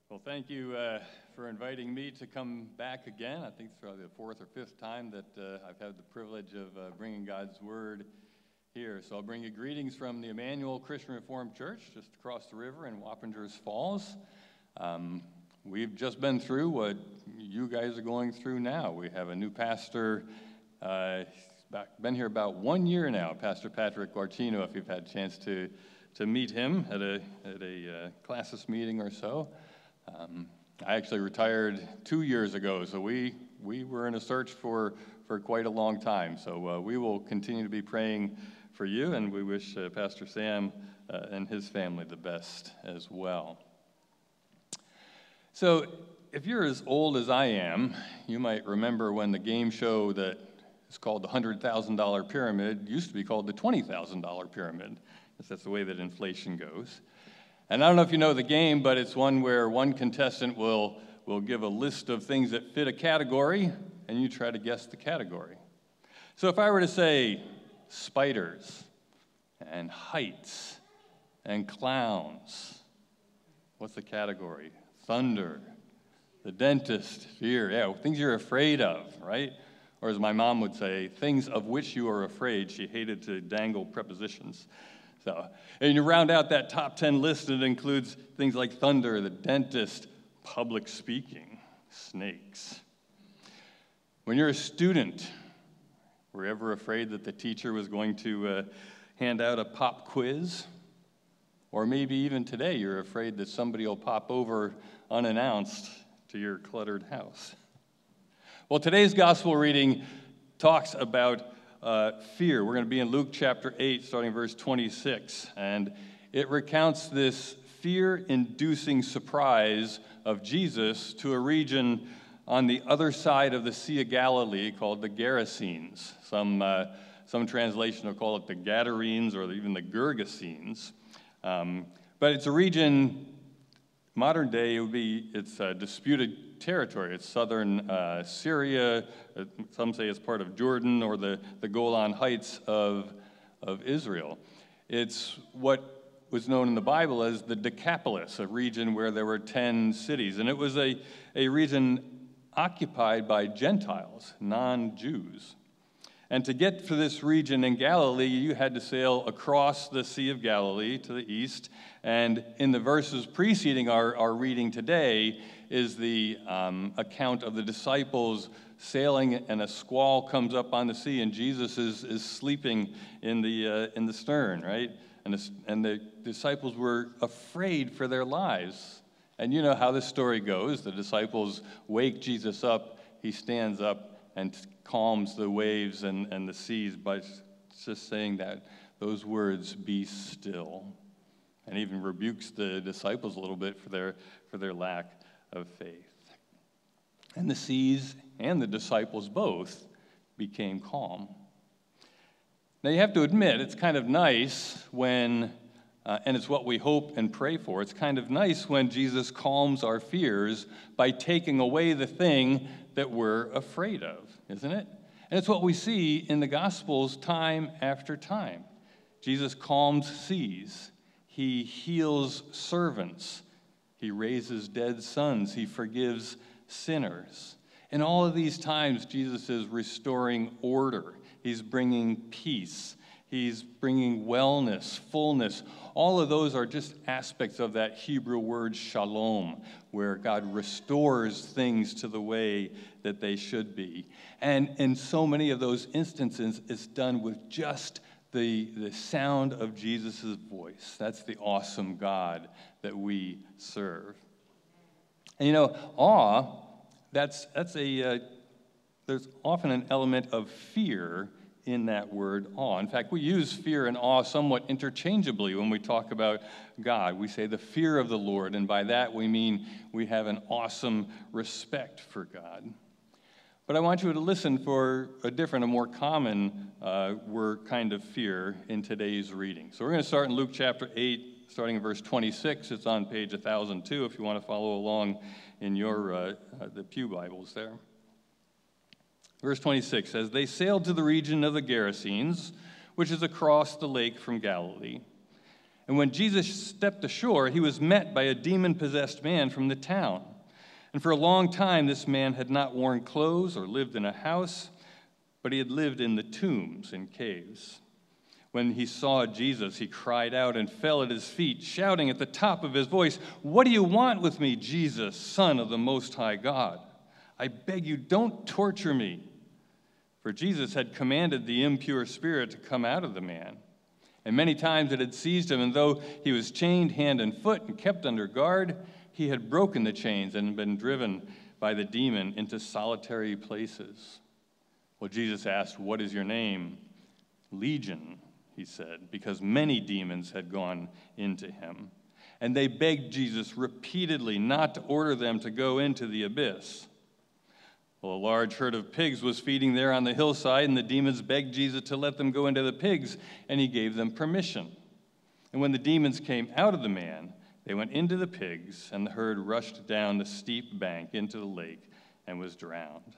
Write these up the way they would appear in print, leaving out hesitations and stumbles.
Well, thank you for inviting me to come back again. I think it's probably the fourth or fifth time that I've had the privilege of bringing God's Word here. So I'll bring you greetings from the Emmanuel Christian Reformed Church just across the river in Wappingers Falls. We've just been through what you guys are going through now. We have a new pastor, been here about 1 year now, Pastor Patrick Guartino, if you've had a chance to meet him at a classis meeting or so. I actually retired 2 years ago, so we were in a search for quite a long time. So we will continue to be praying for you, and we wish Pastor Sam and his family the best as well. So if you're as old as I am, you might remember when the game show that is called the $100,000 Pyramid used to be called the $20,000 Pyramid. That's the way that inflation goes. And I don't know if you know the game, but it's one where one contestant will give a list of things that fit a category, and you try to guess the category. So if I were to say spiders and heights and clowns, what's the category? Thunder, the dentist, fear, things you're afraid of, right? Or as my mom would say, things of which you are afraid. She hated to dangle prepositions. So, and you round out that top 10 list, and it includes things like thunder, the dentist, public speaking, snakes. When you're a student, were you ever afraid that the teacher was going to hand out a pop quiz? Or maybe even today you're afraid that somebody will pop over unannounced to your cluttered house. Well, today's gospel reading talks about fear. We're going to be in Luke chapter 8, starting verse 26, and it recounts this fear-inducing surprise of Jesus to a region on the other side of the Sea of Galilee called the Gerasenes. Some translation will call it the Gadarenes or even the Gergesenes. But it's a region, modern day, it's disputed territory. It's southern Syria. Some say it's part of Jordan or the Golan Heights of Israel. It's what was known in the Bible as the Decapolis, a region where there were 10 cities. And it was a region occupied by Gentiles, non-Jews. And to get to this region in Galilee, you had to sail across the Sea of Galilee to the east. And in the verses preceding our reading today is the account of the disciples sailing, and a squall comes up on the sea, and Jesus is sleeping in the stern, right? And the disciples were afraid for their lives. And you know how this story goes. The disciples wake Jesus up. He stands up and calms the waves and the seas by just saying those words, "Be still," and even rebukes the disciples a little bit for their lack of faith. And the seas and the disciples both became calm. Now you have to admit, it's kind of nice when, and it's what we hope and pray for, it's kind of nice when Jesus calms our fears by taking away the thing that we're afraid of, isn't it? And it's what we see in the Gospels time after time. Jesus calms seas. He heals servants. He raises dead sons. He forgives sinners. In all of these times, Jesus is restoring order. He's bringing peace. He's bringing wellness, fullness. All of those are just aspects of that Hebrew word shalom, where God restores things to the way that they should be. And in so many of those instances, it's done with just the sound of Jesus' voice. That's the awesome God that we serve. And you know, awe, there's often an element of fear in that word awe. In fact, we use fear and awe somewhat interchangeably when we talk about God. We say the fear of the Lord, and by that we mean we have an awesome respect for God. But I want you to listen for a more common word kind of fear in today's reading. So we're going to start in Luke chapter 8, starting in verse 26. It's on page 1002 if you want to follow along in your the Pew Bibles there. Verse 26 says, "They sailed to the region of the Gerasenes, which is across the lake from Galilee. And when Jesus stepped ashore, he was met by a demon-possessed man from the town. And for a long time, this man had not worn clothes or lived in a house, but he had lived in the tombs and caves. When he saw Jesus, he cried out and fell at his feet, shouting at the top of his voice, "What do you want with me, Jesus, Son of the Most High God? I beg you, don't torture me." For Jesus had commanded the impure spirit to come out of the man. And many times it had seized him, and though he was chained hand and foot and kept under guard, he had broken the chains and been driven by the demon into solitary places. Well, Jesus asked, "What is your name?" "Legion," he said, because many demons had gone into him. And they begged Jesus repeatedly not to order them to go into the abyss. Well, a large herd of pigs was feeding there on the hillside, and the demons begged Jesus to let them go into the pigs, and he gave them permission. And when the demons came out of the man, they went into the pigs, and the herd rushed down the steep bank into the lake and was drowned.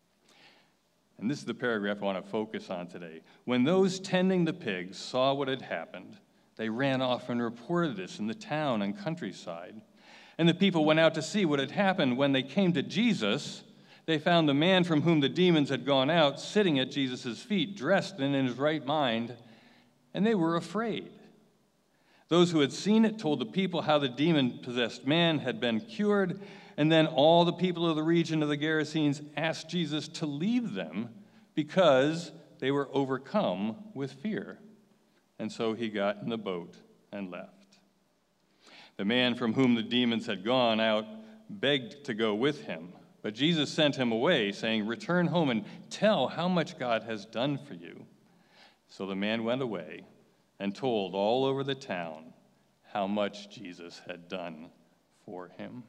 And this is the paragraph I want to focus on today. When those tending the pigs saw what had happened, they ran off and reported this in the town and countryside. And the people went out to see what had happened. When they came to Jesus, they found the man from whom the demons had gone out sitting at Jesus' feet, dressed and in his right mind, and they were afraid. Those who had seen it told the people how the demon-possessed man had been cured, and then all the people of the region of the Gerasenes asked Jesus to leave them because they were overcome with fear. And so he got in the boat and left. The man from whom the demons had gone out begged to go with him, but Jesus sent him away, saying, "Return home and tell how much God has done for you." So the man went away and told all over the town how much Jesus had done for him.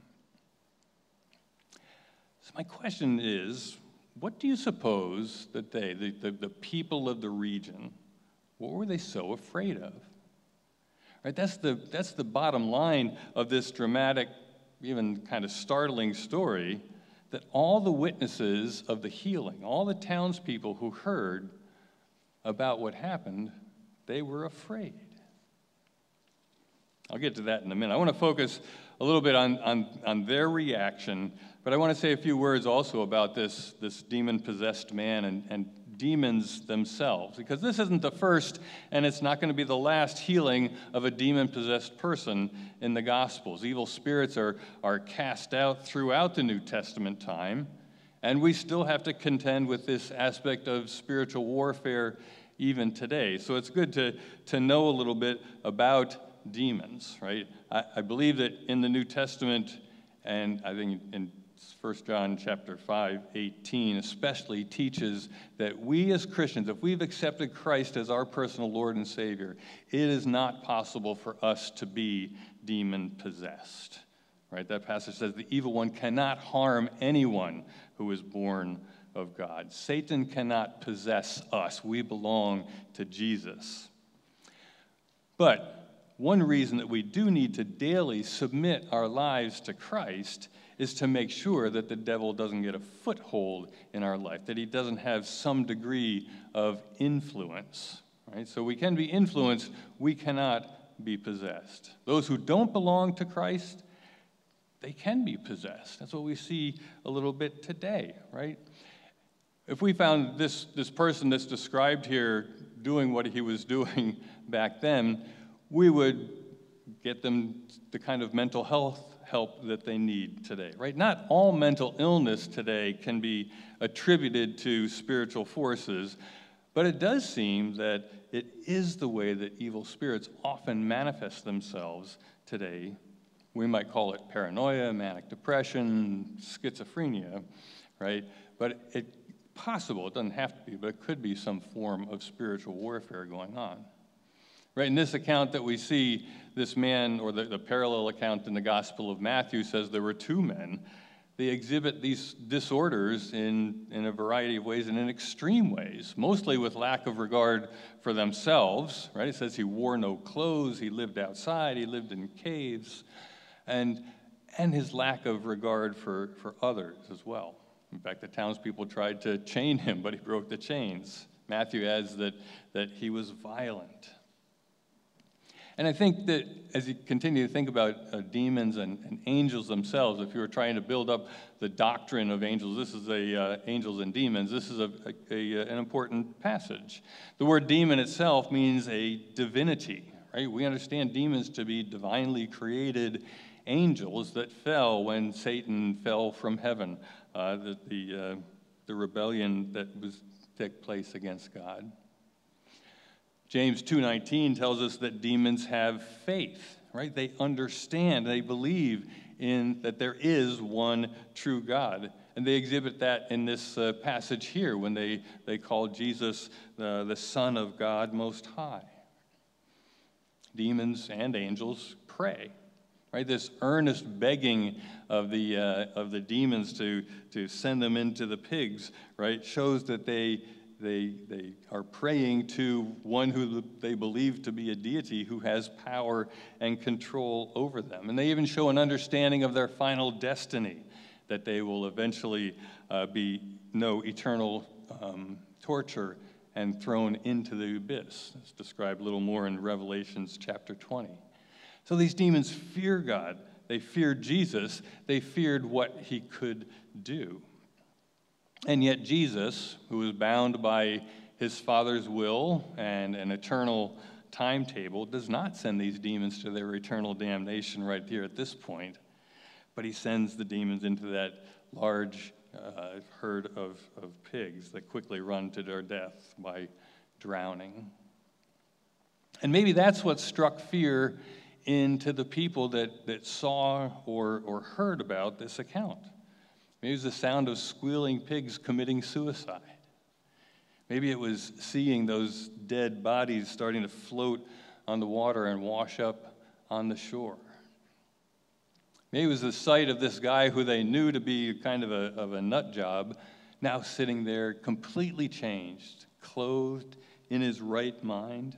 So my question is, what do you suppose that the people of the region, what were they so afraid of? Right, that's the bottom line of this dramatic, even kind of startling story, that all the witnesses of the healing, all the townspeople who heard about what happened, they were afraid. I'll get to that in a minute. I want to focus a little bit on their reaction, but I want to say a few words also about this demon-possessed man and demons themselves, because this isn't the first, and it's not going to be the last healing of a demon-possessed person in the Gospels. Evil spirits are cast out throughout the New Testament time, and we still have to contend with this aspect of spiritual warfare even today. So it's good to know a little bit about demons, right? I believe that in the New Testament, and I think in 1 John chapter 5:18 especially teaches that we as Christians, if we've accepted Christ as our personal Lord and Savior, it is not possible for us to be demon-possessed, right? That passage says the evil one cannot harm anyone who is born of God. Satan cannot possess us. We belong to Jesus. But one reason that we do need to daily submit our lives to Christ is to make sure that the devil doesn't get a foothold in our life, that he doesn't have some degree of influence, right? So we can be influenced, we cannot be possessed. Those who don't belong to Christ, they can be possessed. That's what we see a little bit today, right? If we found this person that's described here doing what he was doing back then, we would get them the kind of mental health help that they need today, right? Not all mental illness today can be attributed to spiritual forces, but it does seem that it is the way that evil spirits often manifest themselves today. We might call it paranoia, manic depression, schizophrenia, right? But it's possible, it doesn't have to be, but it could be some form of spiritual warfare going on. Right, in this account that we see, this man, or the parallel account in the Gospel of Matthew says there were two men. They exhibit these disorders in a variety of ways and in extreme ways, mostly with lack of regard for themselves, right? It says he wore no clothes, he lived outside, he lived in caves, and his lack of regard for others as well. In fact, the townspeople tried to chain him, but he broke the chains. Matthew adds that he was violent. And I think that as you continue to think about demons and angels themselves, if you were trying to build up the doctrine of angels, this is angels and demons, this is an important passage. The word demon itself means a divinity, right? We understand demons to be divinely created angels that fell when Satan fell from heaven, the rebellion that took place against God. James 2:19 tells us that demons have faith, right? They understand, they believe in that there is one true God. And they exhibit that in this passage here when they call Jesus the Son of God Most High. Demons and angels pray, right? This earnest begging of the demons to send them into the pigs, right, shows that they are praying to one who they believe to be a deity who has power and control over them. And they even show an understanding of their final destiny, that they will eventually know eternal torture and thrown into the abyss. It's described a little more in Revelations chapter 20. So these demons fear God. They feared Jesus. They feared what he could do. And yet Jesus, who was bound by his Father's will and an eternal timetable, does not send these demons to their eternal damnation right here at this point, but he sends the demons into that large herd of pigs that quickly run to their death by drowning. And maybe that's what struck fear into the people that saw or heard about this account. Maybe it was the sound of squealing pigs committing suicide. Maybe it was seeing those dead bodies starting to float on the water and wash up on the shore. Maybe it was the sight of this guy who they knew to be kind of a nut job, now sitting there completely changed, clothed in his right mind.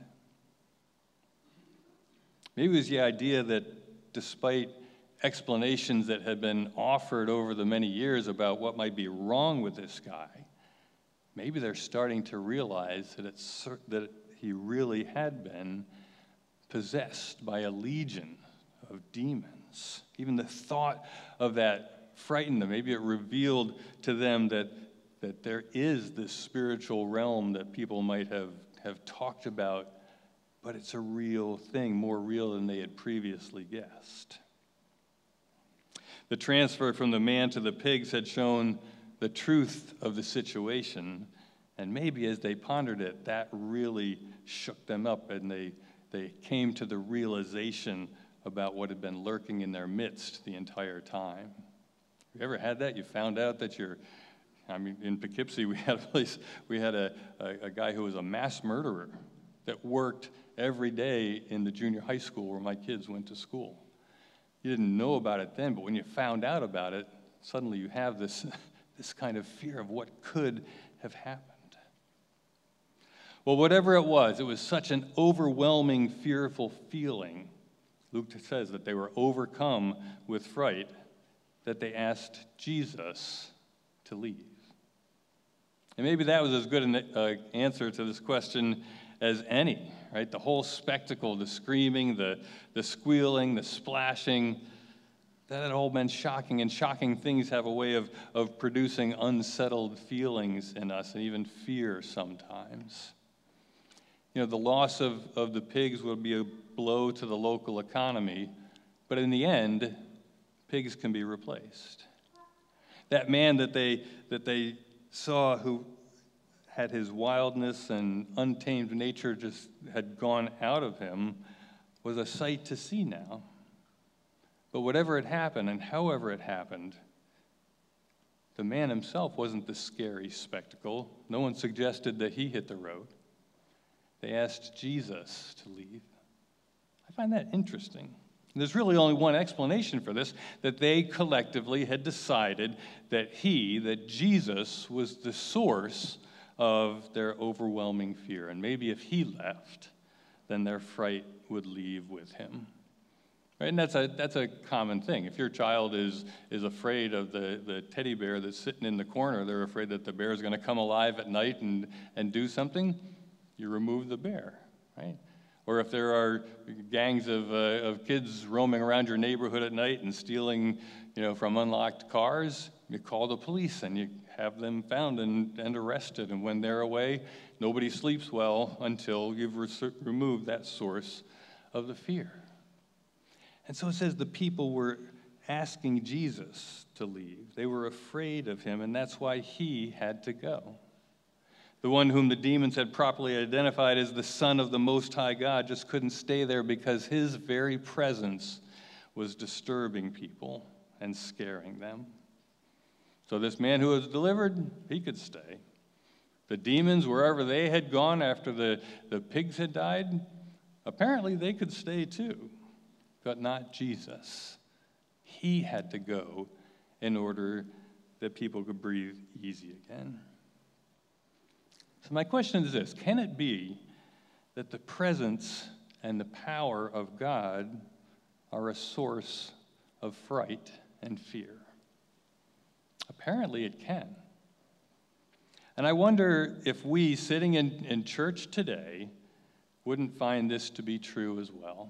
Maybe it was the idea that despite explanations that had been offered over the many years about what might be wrong with this guy, maybe they're starting to realize that he really had been possessed by a legion of demons. Even the thought of that frightened them. Maybe it revealed to them that there is this spiritual realm that people might have talked about, but it's a real thing, more real than they had previously guessed. The transfer from the man to the pigs had shown the truth of the situation, and maybe as they pondered it, that really shook them up, and they came to the realization about what had been lurking in their midst the entire time. Have you ever had that? You found out that in Poughkeepsie, we had a guy who was a mass murderer that worked every day in the junior high school where my kids went to school. You didn't know about it then, but when you found out about it, suddenly you have this kind of fear of what could have happened. Well, whatever it was such an overwhelming, fearful feeling. Luke says that they were overcome with fright, that they asked Jesus to leave. And maybe that was as good an answer to this question as any, right? The whole spectacle, the screaming, the squealing, the splashing, that had all been shocking, and shocking things have a way of producing unsettled feelings in us, and even fear sometimes. The loss of the pigs would be a blow to the local economy, but in the end, pigs can be replaced. That man that they saw who had his wildness and untamed nature just had gone out of him was a sight to see now. But whatever had happened and however it happened, the man himself wasn't the scary spectacle. No one suggested that he hit the road. They asked Jesus to leave. I find that interesting. There's really only one explanation for this, that they collectively had decided that Jesus was the source of their overwhelming fear. And maybe if he left, then their fright would leave with him. Right? And that's a common thing. If your child is afraid of the teddy bear that's sitting in the corner, they're afraid that the bear is going to come alive at night and do something, you remove the bear, right? Or if there are gangs of kids roaming around your neighborhood at night and stealing, from unlocked cars, you call the police and you have them found and arrested. And when they're away, nobody sleeps well until you've removed that source of the fear. And so it says the people were asking Jesus to leave. They were afraid of him, and that's why he had to go. The one whom the demons had properly identified as the Son of the Most High God just couldn't stay there because his very presence was disturbing people and scaring them. So this man who was delivered, he could stay. The demons, wherever they had gone after the pigs had died, apparently they could stay too, but not Jesus. He had to go in order that people could breathe easy again. So my question is this: can it be that the presence and the power of God are a source of fright and fear? Apparently it can. And I wonder if we, sitting in church today, wouldn't find this to be true as well.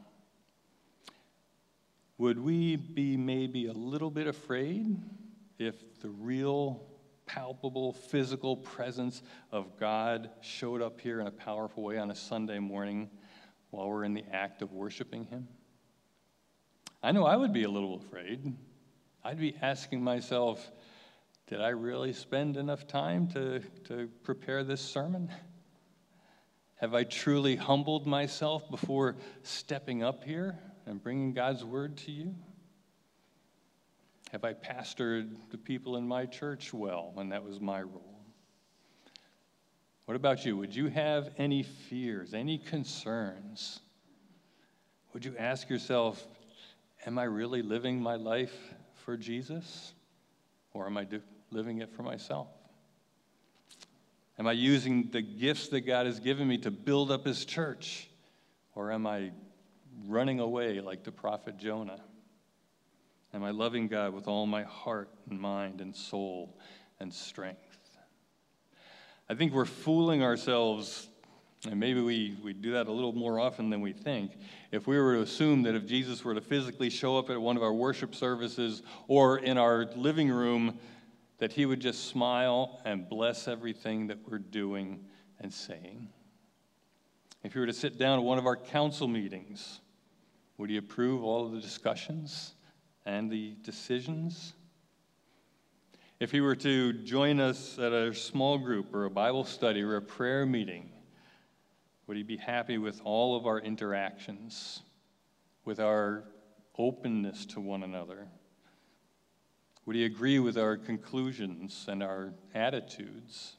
Would we be maybe a little bit afraid if the real, palpable, physical presence of God showed up here in a powerful way on a Sunday morning while we're in the act of worshiping him? I know I would be a little afraid. I'd be asking myself, did I really spend enough time to prepare this sermon? Have I truly humbled myself before stepping up here and bringing God's word to you? Have I pastored the people in my church well when that was my role? What about you? Would you have any fears, any concerns? Would you ask yourself, am I really living my life for Jesus? Or am I living it for myself? Am I using the gifts that God has given me to build up his church? Or am I running away like the prophet Jonah? Am I loving God with all my heart and mind and soul and strength? I think we're fooling ourselves, and maybe we do that a little more often than we think, if we were to assume that if Jesus were to physically show up at one of our worship services or in our living room, that he would just smile and bless everything that we're doing and saying. If you were to sit down at one of our council meetings, would he approve all of the discussions and the decisions? If he were to join us at a small group or a Bible study or a prayer meeting, would he be happy with all of our interactions, with our openness to one another? Would he agree with our conclusions and our attitudes?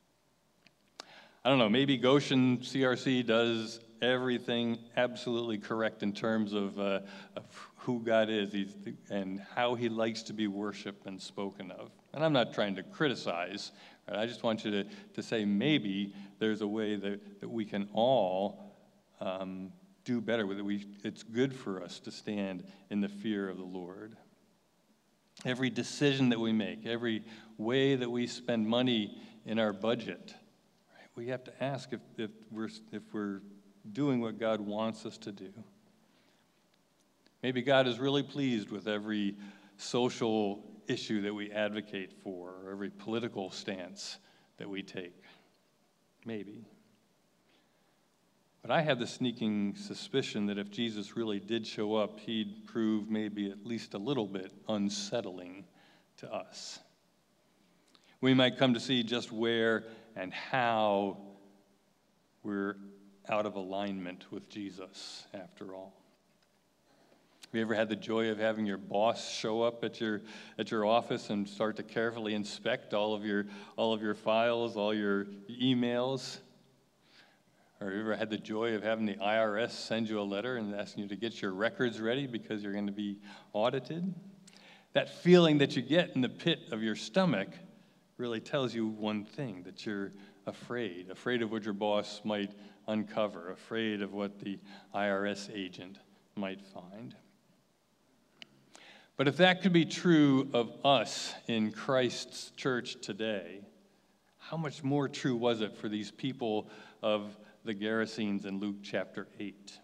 I don't know, maybe Goshen CRC does everything absolutely correct in terms of who God is and how he likes to be worshiped and spoken of. And I'm not trying to criticize, right? I just want you to say maybe there's a way that we can all do better with it. It's good for us to stand in the fear of the Lord. Every decision that we make, every way that we spend money in our budget, right? We have to ask if we're doing what God wants us to do. Maybe God is really pleased with every social issue that we advocate for, or every political stance that we take. Maybe. But I have the sneaking suspicion that if Jesus really did show up, he'd prove maybe at least a little bit unsettling to us. We might come to see just where and how we're out of alignment with Jesus, after all. Have you ever had the joy of having your boss show up at your office and start to carefully inspect all of your files, all your emails? Or have you ever had the joy of having the IRS send you a letter and asking you to get your records ready because you're going to be audited? That feeling that you get in the pit of your stomach really tells you one thing, that you're afraid of what your boss might uncover, afraid of what the IRS agent might find. But if that could be true of us in Christ's church today, how much more true was it for these people of the Gerasenes in Luke chapter 8.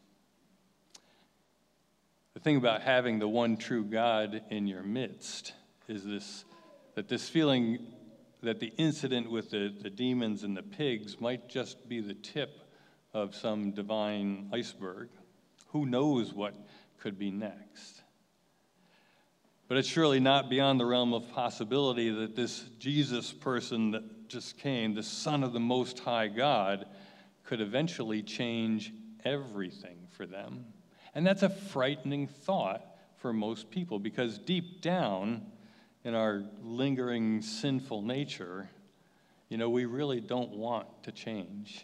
The thing about having the one true God in your midst is this feeling that the incident with the demons and the pigs might just be the tip of some divine iceberg. Who knows what could be next? But it's surely not beyond the realm of possibility that this Jesus person that just came, the Son of the Most High God, could eventually change everything for them. And that's a frightening thought for most people, because deep down in our lingering sinful nature, we really don't want to change.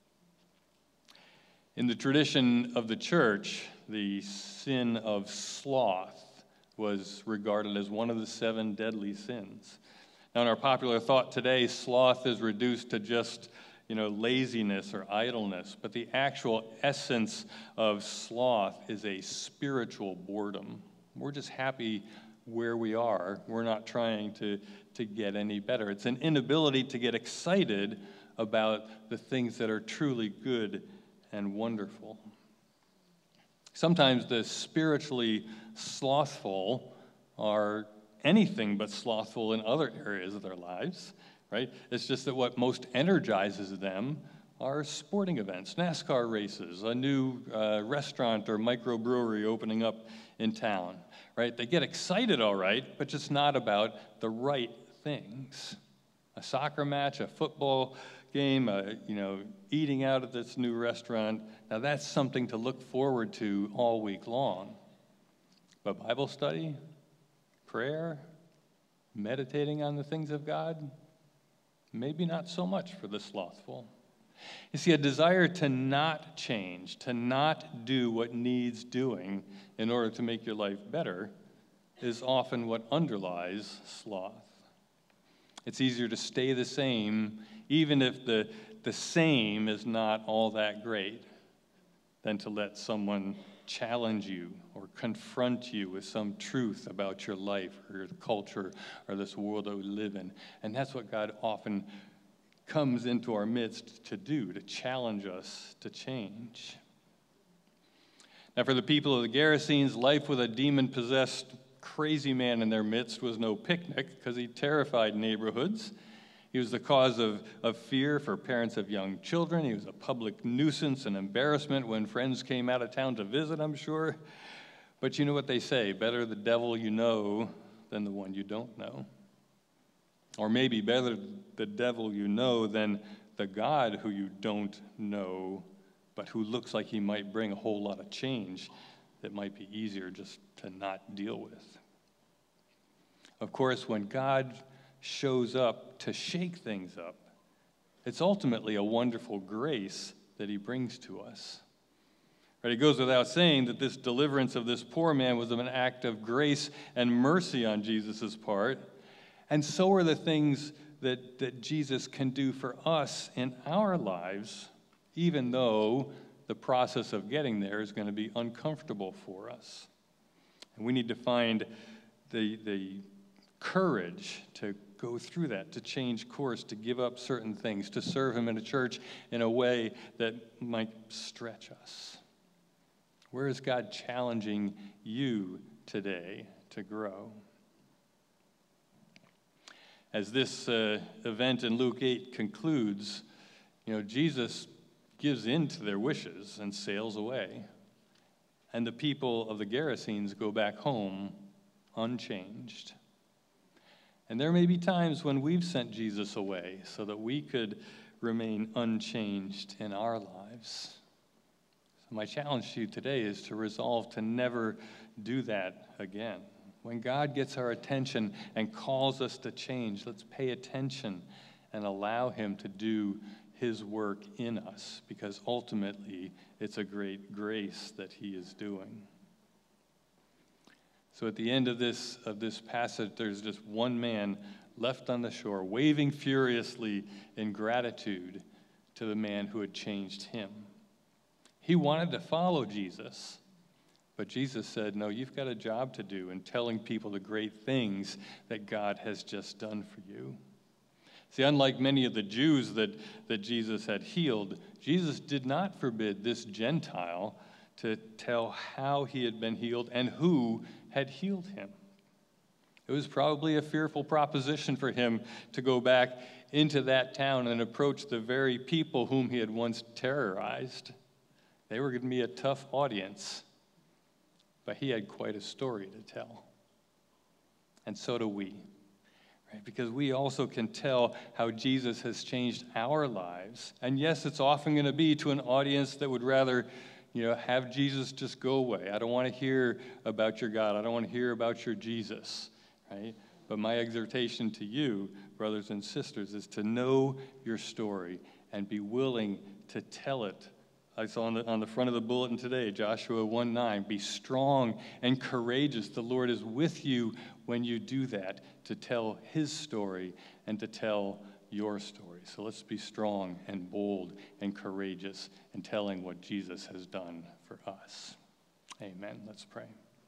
In the tradition of the church, the sin of sloth was regarded as one of the 7 deadly sins. Now, in our popular thought today, sloth is reduced to just, laziness or idleness, but the actual essence of sloth is a spiritual boredom. We're just happy where we are. We're not trying to get any better. It's an inability to get excited about the things that are truly good and wonderful. Sometimes the spiritually slothful are anything but slothful in other areas of their lives, right? It's just that what most energizes them are sporting events, NASCAR races, a new restaurant or microbrewery opening up in town, right? They get excited, all right, but just not about the right things. A soccer match, a football game, eating out at this new restaurant. Now that's something to look forward to all week long. But Bible study, prayer, meditating on the things of God, maybe not so much for the slothful. You see, a desire to not change, to not do what needs doing in order to make your life better, is often what underlies sloth. It's easier to stay the same, even if the same is not all that great, than to let someone challenge you or confront you with some truth about your life or your culture or this world that we live in. And that's what God often comes into our midst to do, to challenge us to change. Now, for the people of the Gerasenes, life with a demon-possessed crazy man in their midst was no picnic, because he terrified neighborhoods. He was the cause of fear for parents of young children. He was a public nuisance and embarrassment when friends came out of town to visit, I'm sure. But you know what they say, better the devil you know than the one you don't know. Or maybe better the devil you know than the God who you don't know, but who looks like he might bring a whole lot of change that might be easier just to not deal with. Of course, when God shows up to shake things up, it's ultimately a wonderful grace that he brings to us. Right, it goes without saying that this deliverance of this poor man was an act of grace and mercy on Jesus' part, and so are the things that Jesus can do for us in our lives, even though the process of getting there is going to be uncomfortable for us. And we need to find the courage to go through that, to change course, to give up certain things, to serve him in a church in a way that might stretch us. Where is God challenging you today to grow? As this event in Luke 8 concludes, Jesus gives in to their wishes and sails away. And the people of the Gerasenes go back home unchanged. And there may be times when we've sent Jesus away so that we could remain unchanged in our lives. So my challenge to you today is to resolve to never do that again. When God gets our attention and calls us to change, let's pay attention and allow him to do his work in us, because ultimately it's a great grace that he is doing. So at the end of this passage, there's just one man left on the shore, waving furiously in gratitude to the man who had changed him. He wanted to follow Jesus, but Jesus said, no, you've got a job to do in telling people the great things that God has just done for you. See, unlike many of the Jews that Jesus had healed, Jesus did not forbid this Gentile to tell how he had been healed and who had healed him. It was probably a fearful proposition for him to go back into that town and approach the very people whom he had once terrorized. They were going to be a tough audience, but he had quite a story to tell. And so do we, right? Because we also can tell how Jesus has changed our lives. And yes, it's often going to be to an audience that would rather, have Jesus just go away. I don't want to hear about your God. I don't want to hear about your Jesus, right? But my exhortation to you, brothers and sisters, is to know your story and be willing to tell it. I saw on the front of the bulletin today, Joshua 1:9, be strong and courageous. The Lord is with you when you do that, to tell his story and to tell your story. So let's be strong and bold and courageous in telling what Jesus has done for us. Amen. Let's pray.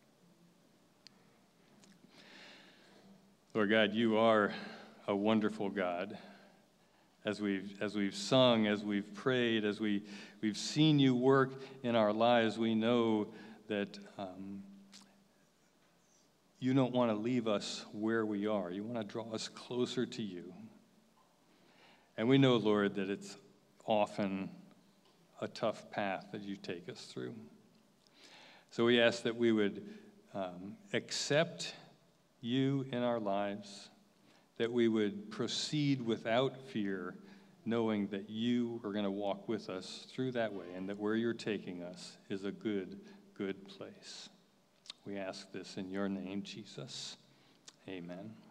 Lord God, you are a wonderful God. As we've sung, as we've prayed, as we've seen you work in our lives, we know that you don't want to leave us where we are. You want to draw us closer to you. And we know, Lord, that it's often a tough path that you take us through. So we ask that we would accept you in our lives, that we would proceed without fear, knowing that you are going to walk with us through that way, and that where you're taking us is a good, good place. We ask this in your name, Jesus. Amen.